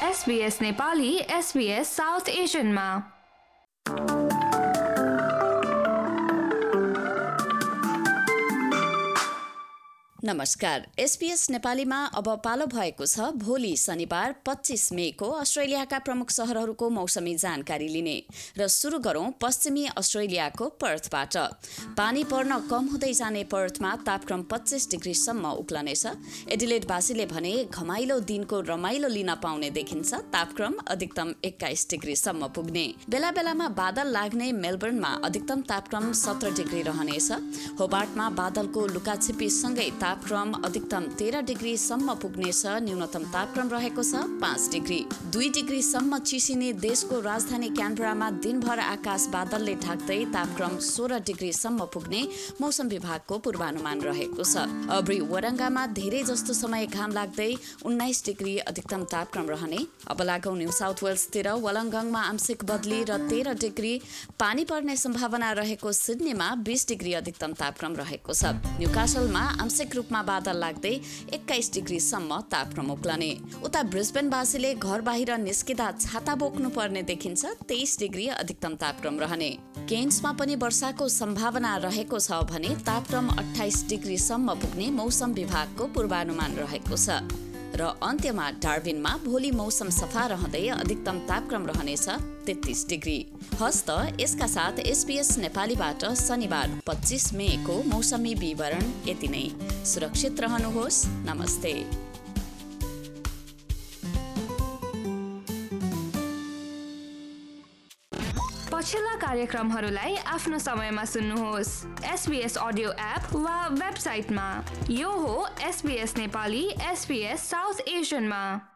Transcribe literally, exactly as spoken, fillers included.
SBS Nepali SBS South एसियनमा। नमस्कार, SBS नेपालीमा अब पालो भएको छ भोलि शनिबार पच्चीस मेको अस्ट्रेलियाका प्रमुख शहरहरूको मौसमी जानकारी लिने। र सुरु गरौं पश्चिमी अस्ट्रेलियाको पर्थबाट। पानी पर्न कम हुँदै जाने पर्थमा तापक्रम पच्चीस डिग्रीसम्म उक्लनेछ। एडिलेडवासीले भने घमाइलो दिनको रमाइलो लिन पाउने देखिन्छ। तापक्रम अधिकतम एक्काइस डिग्रीसम्म पुग्ने। बेला बेलामा बादल लाग्ने मेलबर्नमा अधिकतम तापक्रम सत्र डिग्री रहनेछ। होबार्टमा बादलको लुकाछिपीसँगै तापक्रम अधिकतम तेह्र डिग्रीसम्म पुग्नेछ। न्यूनतम तापक्रम रहेको छ पाँच डिग्री। दुई डिग्रीसम्म चिसिने देशको राजधानी क्यानबरामा दिनभर आकाश बादलले ढाक्दै तापक्रम सोह्र डिग्रीसम्म पुग्ने मौसम विभागको पूर्वानुमान रहेको छ। अब्री वरङ्गामा धेरै जस्तो समय घाम लाग्दै उन्नाइस डिग्री अधिकतम तापक्रम रहने। अब लागौं न्यू साउथ वेल्सतिर। वलङ्गङमा आंशिक बदली र तेह्र डिग्री। पानी पर्ने सम्भावना रहेको सिडनीमा बीस डिग्री अधिकतम तापक्रम रहेको छ। न्यूकासलमा आंशिक रूपमा बादल लाग्दै एक्काइस डिग्रीसम्म तापक्रम उक्लने। उता ब्रिस्बेनवासीले घर बाहिर निस्किँदा छाता बोक्नु पर्ने देखिन्छ। तेइस डिग्री अधिकतम तापक्रम रहने। केन्समा पनि वर्षाको सम्भावना रहेको छ भने तापक्रम अट्ठाइस डिग्रीसम्म पुग्ने मौसम विभागको पूर्वानुमान रहेको छ। र अन्त्यमा डार्विनमा भोलि मौसम सफा रहँदै अधिकतम तापक्रम रहनेछ तेत्तीस डिग्री। हस्त यसका साथ एसबीएस नेपालीबाट शनिबार पच्चीस मेको मौसमी विवरण यति नै। सुरक्षित रहनुहोस्। नमस्ते। पछिल्ला कार्यक्रमहरूलाई आफ्नो समयमा सुन्नुहोस् एसबीएस अडियो एप वा वेबसाइटमा। यो हो एसबीएस नेपाली एसबीएस साउथ एसियनमा।